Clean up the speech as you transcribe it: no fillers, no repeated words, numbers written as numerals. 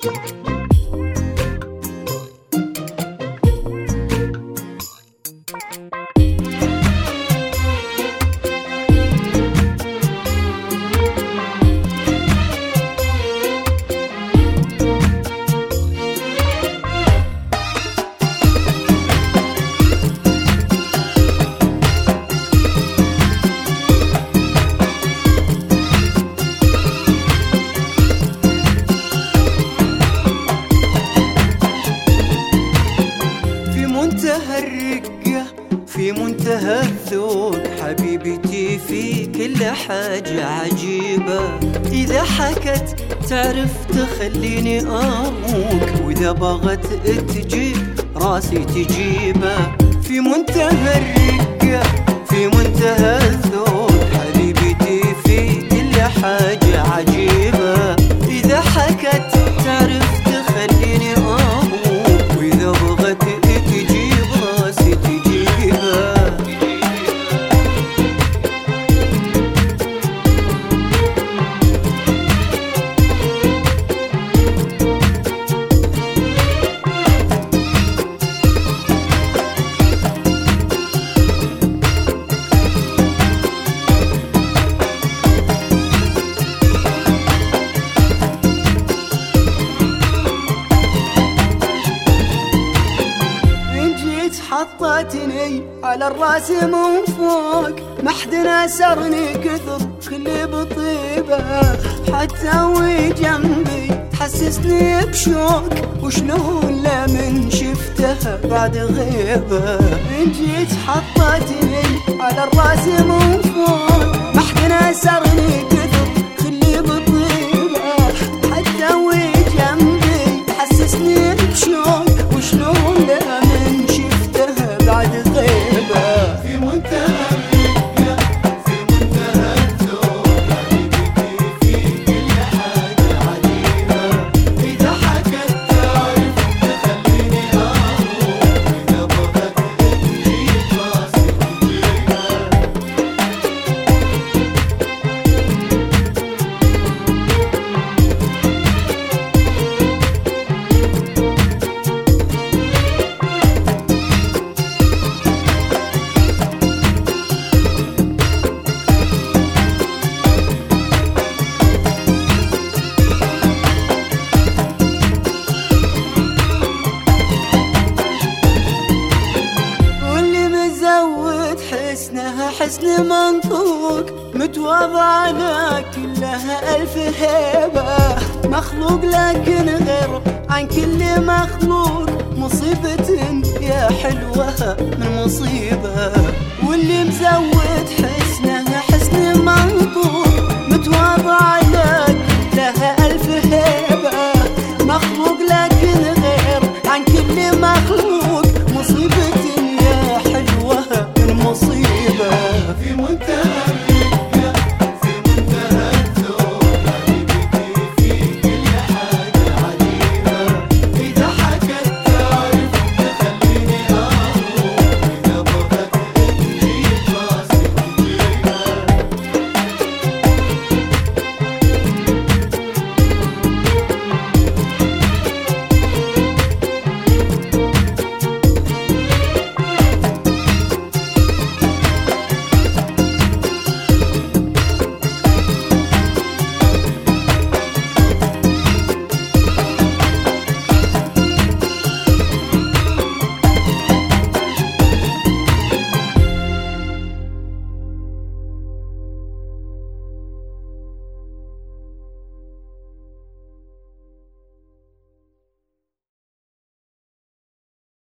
في منتهى الذوق حبيبتي، في كل حاجة عجيبة. إذا حكت تعرف تخليني أموك، وإذا بغت تجيب راسي تجيبه. في منتهى الرقة في منتهى الذوق حبيبتي، في كل حاجة عجيبة. إذا حكت تعرف تخليني أموك، وإذا بغت تجيب راسي تجيبه. حطتني على الراس من فوق، ما حد ناسرني كثر كل بطيبة. حتى وجنبي تحسسني بشوق، وشلون لا من شفتها بعد غيبة. إن جيت حطتني على الراس من فوق، ما حد ناسرني كثر كل بطيبة. حتى وجنبي تحسسني بشوق، وشلون لا من بعد غيبة. في منتهى الرقة في منتهى الذوق حبيبتي، في كل حاجة عجيبة. إذا حكت تعرف تخليني أروح، وإذا بغت تجيب راسي تجيبه. حسنها حسن منطوق، متواضعة كلها ألف هيبة. مخلوق لكن غير عن كل مخلوق، مصيبة يا حلوة من مصيبة. واللي مزود حسنها حسن منطوق، متواضعة كلها ألف هيبة. مخلوق لكن